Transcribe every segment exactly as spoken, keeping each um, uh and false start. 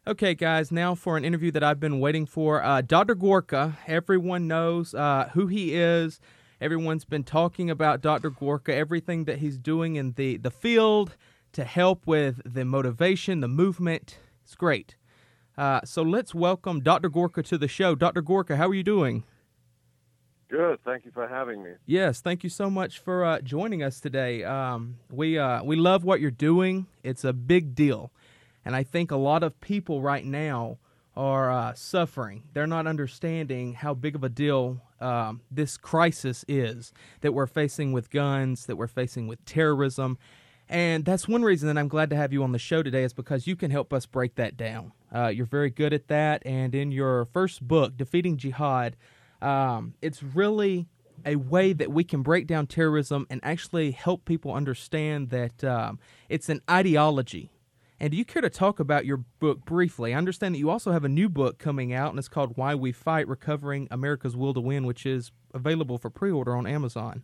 Okay, guys, now for an interview that I've been waiting for. Uh, Doctor Gorka, everyone knows uh, who he is. Everyone's been talking about Doctor Gorka, everything that he's doing in the, the field to help with the motivation, the movement. It's great. Uh, so let's welcome Doctor Gorka to the show. Doctor Gorka, how are you doing? Good. Thank you for having me. Yes, thank you so much for uh, joining us today. Um, we uh, we love what you're doing. It's a big deal. And I think a lot of people right now are uh, suffering. They're not understanding how big of a deal um, this crisis is that we're facing with guns, that we're facing with terrorism. And that's one reason that I'm glad to have you on the show today is because you can help us break that down. Uh, you're very good at that. And in your first book, Defeating Jihad, um, it's really a way that we can break down terrorism and actually help people understand that um, it's an ideology. And do you care to talk about your book briefly? I understand that you also have a new book coming out, and it's called Why We Fight, Recovering America's Will to Win, which is available for pre-order on Amazon.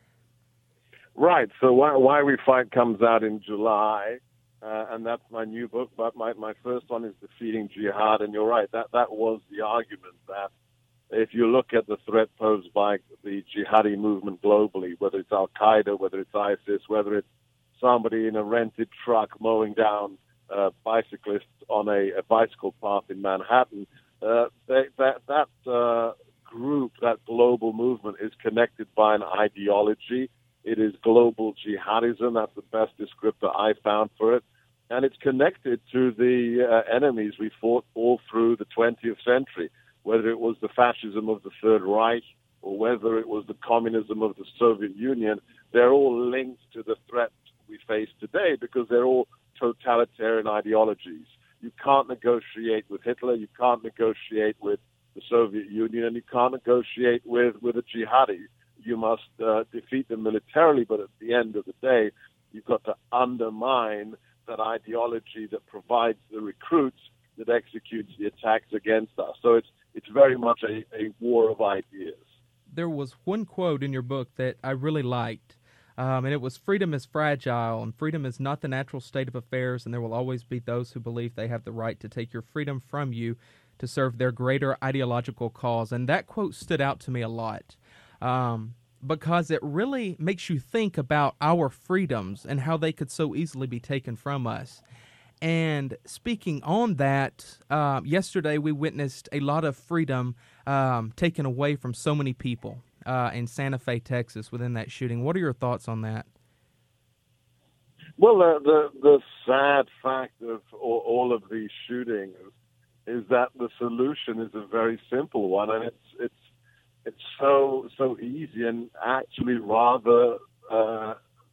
Right. So Why, Why We Fight comes out in July, uh, and that's my new book. But my, my first one is Defeating Jihad, and you're right. That, that was the argument that if you look at the threat posed by the jihadi movement globally, whether it's Al-Qaeda, whether it's ISIS, whether it's somebody in a rented truck mowing down Uh, bicyclists on a, a bicycle path in Manhattan, uh, they, that that uh, group, that global movement, is connected by an ideology. It is global jihadism. That's the best descriptor I found for it. And it's connected to the uh, enemies we fought all through the twentieth century, whether it was the fascism of the Third Reich or whether it was the communism of the Soviet Union. They're all linked to the threat we face today because they're all totalitarian ideologies. You can't negotiate with Hitler, you can't negotiate with the Soviet Union, and you can't negotiate with, with a jihadi. You must uh, defeat them militarily, but at the end of the day, you've got to undermine that ideology that provides the recruits that executes the attacks against us. So it's it's very much a, a war of ideas. There was one quote in your book that I really liked. Um, and it was, freedom is fragile, and freedom is not the natural state of affairs, and there will always be those who believe they have the right to take your freedom from you to serve their greater ideological cause. And that quote stood out to me a lot um, because it really makes you think about our freedoms and how they could so easily be taken from us. And speaking on that, uh, yesterday we witnessed a lot of freedom um, taken away from so many people. Uh, in Santa Fe, Texas, within that shooting. What are your thoughts on that? Well, the the, the sad fact of all, all of these shootings is that the solution is a very simple one, and it's it's it's so so easy and actually rather uh,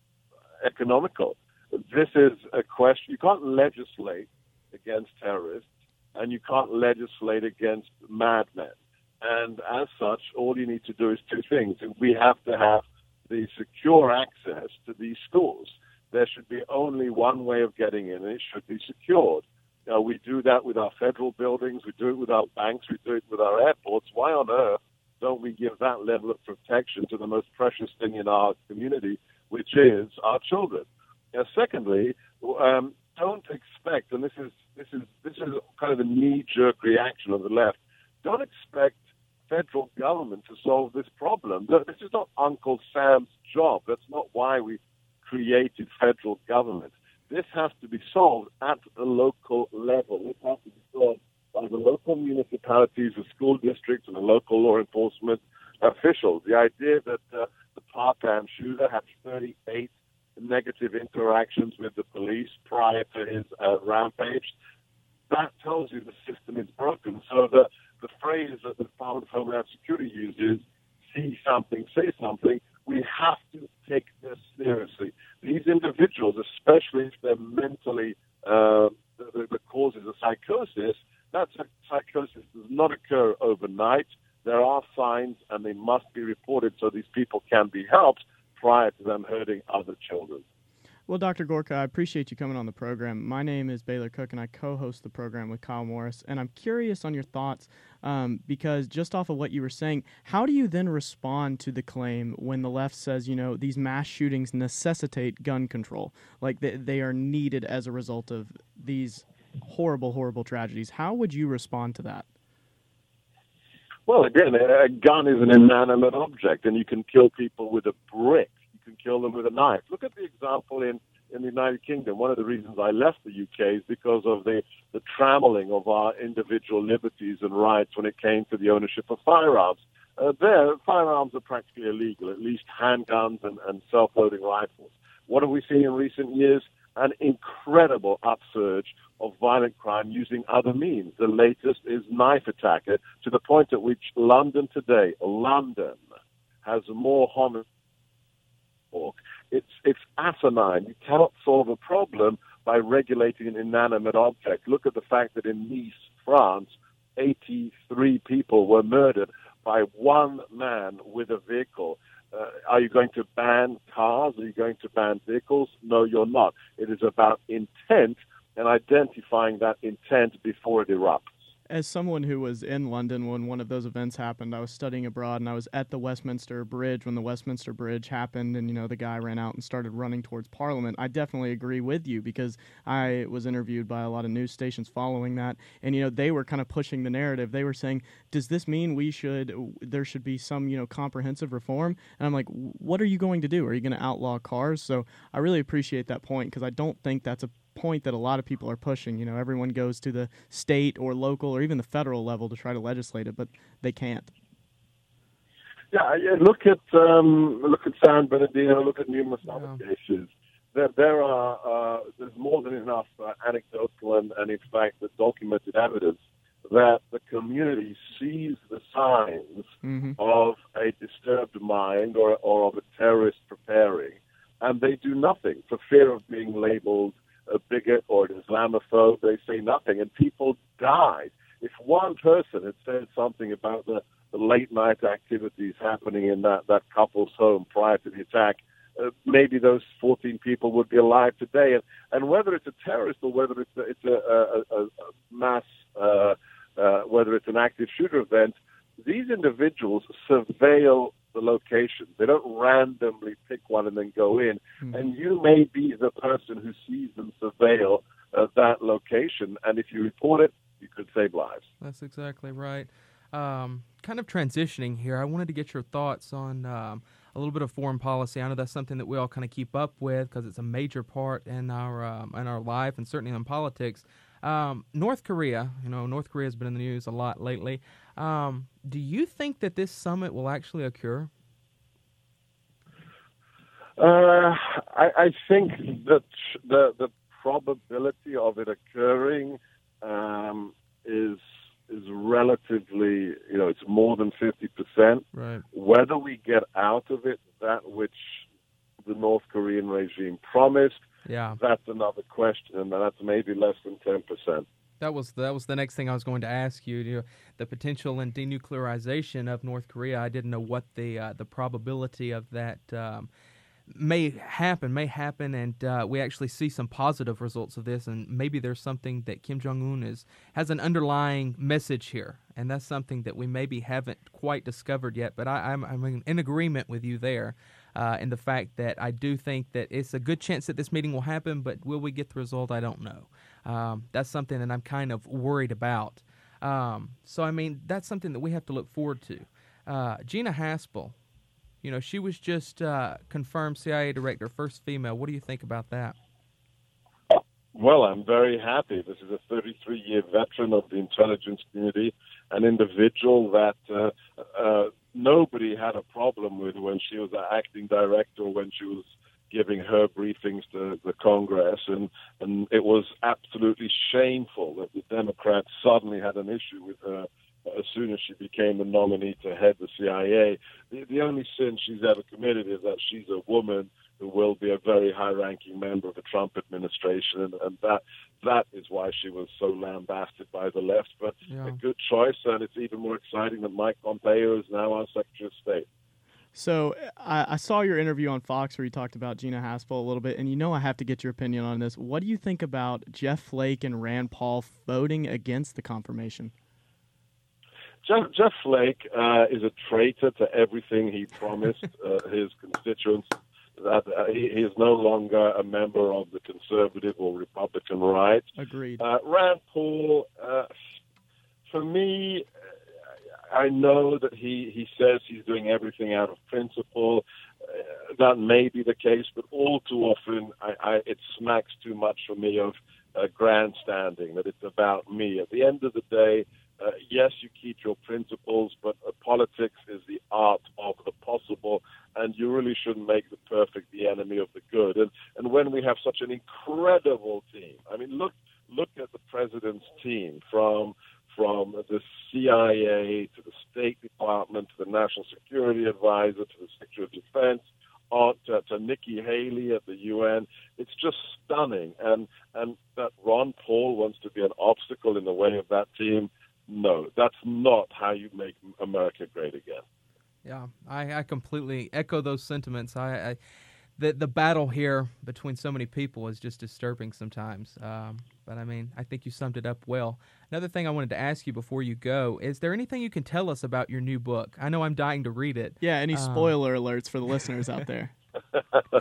economical. This is a question. You can't legislate against terrorists, and you can't legislate against madmen. And as such, all you need to do is two things. We have to have the secure access to these schools. There should be only one way of getting in, and it should be secured. Now, we do that with our federal buildings. We do it with our banks. We do it with our airports. Why on earth don't we give that level of protection to the most precious thing in our community, which is our children? Now, secondly, um, don't expect, and this is this is this is kind of a knee-jerk reaction of the left. Don't expect federal government to solve this problem. This is not Uncle Sam's job. That's not why we created federal government. This has to be solved at the local level. It has to be solved by the local municipalities, the school districts, and the local law enforcement officials. The idea that uh, the Parkland shooter had thirty-eight negative interactions with the police prior to his uh, rampage, that tells you the system is broken. So the The phrase that the Department of Homeland Security uses, see something, say something, we have to take this seriously. These individuals, especially if they're mentally, uh, the, the causes of psychosis, that psychosis does not occur overnight. There are signs, and they must be reported so these people can be helped prior to them hurting other children. Well, Doctor Gorka, I appreciate you coming on the program. My name is Baylor Cook, and I co-host the program with Kyle Morris. And I'm curious on your thoughts um, because just off of what you were saying, how do you then respond to the claim when the left says, you know, these mass shootings necessitate gun control, like they, they are needed as a result of these horrible, horrible tragedies. How would you respond to that? Well, again, a gun is an inanimate object, and you can kill people with a brick. You can kill them with a knife. Look at the example in, in the United Kingdom. One of the reasons I left the U K is because of the, the trammeling of our individual liberties and rights when it came to the ownership of firearms. Uh, there, firearms are practically illegal, at least handguns and, and self-loading rifles. What have we seen in recent years? An incredible upsurge of violent crime using other means. The latest is knife attack, uh, to the point at which London today, London, has more homicides. It's, it's asinine. You cannot solve a problem by regulating an inanimate object. Look at the fact that in Nice, France, eighty-three people were murdered by one man with a vehicle. Uh, are you going to ban cars? Are you going to ban vehicles? No, you're not. It is about intent and identifying that intent before it erupts. As someone who was in London when one of those events happened, I was studying abroad, and I was at the Westminster Bridge when the Westminster Bridge happened, and, you know, the guy ran out and started running towards Parliament. I definitely agree with you, because I was interviewed by a lot of news stations following that, and, you know, they were kind of pushing the narrative. They were saying, does this mean we should, there should be some, you know, comprehensive reform? And I'm like, what are you going to do? Are you going to outlaw cars? So I really appreciate that point, because I don't think that's a point that a lot of people are pushing. You know, everyone goes to the state or local or even the federal level to try to legislate it, but they can't. Yeah, yeah look at um, look at San Bernardino. Look at numerous yeah. other cases. There, there are uh, there's more than enough uh, anecdotal and, and in fact the documented evidence that the community sees the signs mm-hmm. of a disturbed mind or or of a terrorist preparing, and they do nothing for fear of being labeled a bigot or an Islamophobe. They say nothing, and people died. If one person had said something about the, the late-night activities happening in that, that couple's home prior to the attack, uh, maybe those fourteen people would be alive today. And, and whether it's a terrorist or whether it's a, it's a, a, a mass, uh, uh, whether it's an active shooter event, these individuals surveil the location. They don't randomly pick one and then go in. Mm-hmm. And you may be the person who sees them surveil uh, that location. And if you report it, you could save lives. That's exactly right. Um, kind of transitioning here, I wanted to get your thoughts on um, a little bit of foreign policy. I know that's something that we all kind of keep up with because it's a major part in our um, in our life and certainly in politics. Um, North Korea, you know, North Korea has been in the news a lot lately. Um, do you think that this summit will actually occur? Uh, I, I think that the the probability of it occurring um, is is relatively, you know, it's more than fifty percent. Right. Whether we get out of it that which the North Korean regime promised, yeah, that's another question, and that's maybe less than ten percent. That was that was the next thing I was going to ask you. you know, the potential and denuclearization of North Korea. I didn't know what the uh, the probability of that um, may happen, may happen, and uh, we actually see some positive results of this. And maybe there's something that Kim Jong-un is has an underlying message here, and that's something that we maybe haven't quite discovered yet. But I, I'm I'm in agreement with you there. Uh, and the fact that I do think that it's a good chance that this meeting will happen, but will we get the result? I don't know. Um, that's something that I'm kind of worried about. Um, so, I mean, that's something that we have to look forward to. Uh, Gina Haspel, you know, she was just uh, confirmed C I A director, first female. What do you think about that? Well, I'm very happy. This is a thirty-three-year veteran of the intelligence community, an individual that uh, uh, nobody had a problem with when she was an acting director, when she was giving her briefings to the Congress, and, and it was absolutely shameful that the Democrats suddenly had an issue with her as soon as she became the nominee to head the C I A. The, the only sin she's ever committed is that she's a woman who will be a very high-ranking member of the Trump administration, and, and that that is why she was so lambasted by the left. But yeah. a good choice, and it's even more exciting that Mike Pompeo is now our Secretary of State. So I, I saw your interview on Fox where you talked about Gina Haspel a little bit, and you know I have to get your opinion on this. What do you think about Jeff Flake and Rand Paul voting against the confirmation? Jeff, Jeff Flake uh, is a traitor to everything he promised uh, his constituents. that uh, he, he is no longer a member of the conservative or Republican right. Agreed. Uh, Rand Paul, uh, for me, I know that he, he says he's doing everything out of principle. Uh, that may be the case, but all too often I, I, it smacks too much for me of uh, grandstanding, that it's about me. At the end of the day, uh, yes, you keep your principles, but uh, politics is the art of the possible, and you really shouldn't make the perfect the enemy of the good. And, and when we have such an incredible team, I mean, look look at the president's team, from from the C I A to the State Department to the National Security Advisor to the Secretary of Defense, or to, to Nikki Haley at the U N. It's just stunning. And, and that Ron Paul wants to be an obstacle in the way of that team, no, that's not how you make America great again. Yeah, I, I completely echo those sentiments. I, I the the battle here between so many people is just disturbing sometimes. Um, but I mean, I think you summed it up well. Another thing I wanted to ask you before you go, is there anything you can tell us about your new book? I know I'm dying to read it. Yeah, any Um, spoiler alerts for the listeners out there? uh,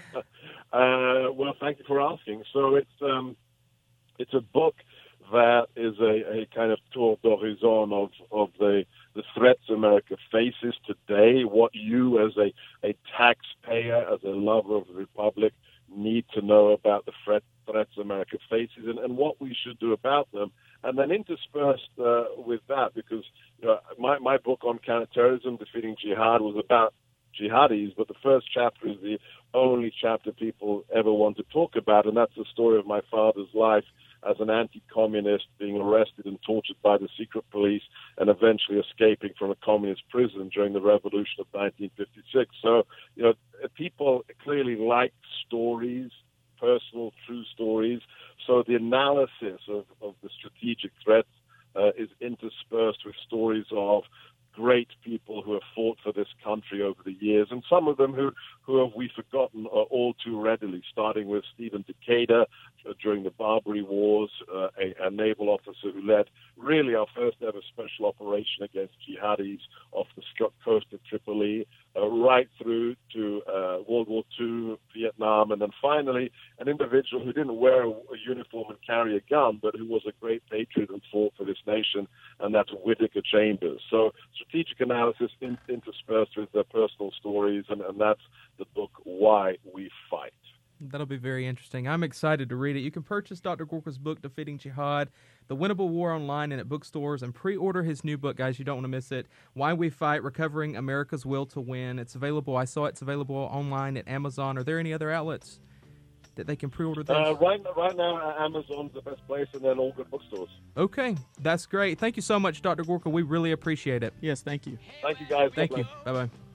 well, thank you for asking. So it's um, it's a book that is a, a kind of tour d'horizon of, of the, the threats America faces today, what you as a, a taxpayer, as a lover of the Republic, need to know about the threat, threats America faces and, and what we should do about them. And then interspersed uh, with that, because you know, my, my book on counterterrorism, Defeating Jihad, was about jihadis, but the first chapter is the only chapter people ever want to talk about, and that's the story of my father's life as an anti-communist, being arrested and tortured by the secret police and eventually escaping from a communist prison during the revolution of nineteen fifty-six. So, you know, people clearly like stories, personal, true stories. So the analysis of, of the strategic threats uh, is interspersed with stories of great people who have fought for this country over the years, and some of them who, who have we forgotten uh, all too readily, starting with Stephen Decatur uh, during the Barbary Wars, uh, a, a naval officer who led really our first ever special operation against jihadis off the coast of Tripoli, uh, right through to uh, World War Two, Vietnam, and then finally an individual who didn't wear a, a uniform and carry a gun, but who was a great patriot and fought for this nation, and that's Whittaker Chambers. So strategic analysis in, interspersed with their personal stories, and, and that's the book, Why We Fight. That'll be very interesting. I'm excited to read it. You can purchase Doctor Gorka's book, Defeating Jihad, The Winnable War, online and at bookstores, and pre-order his new book, guys. You don't want to miss it. Why We Fight, Recovering America's Will to Win. It's available. I saw it's available online at Amazon. Are there any other outlets that they can pre-order this? Uh, right, right now, Amazon's the best place, and then all good bookstores. Okay, that's great. Thank you so much, Doctor Gorka. We really appreciate it. Yes, thank you. Thank you, guys. Thank God you. bless. Bye-bye.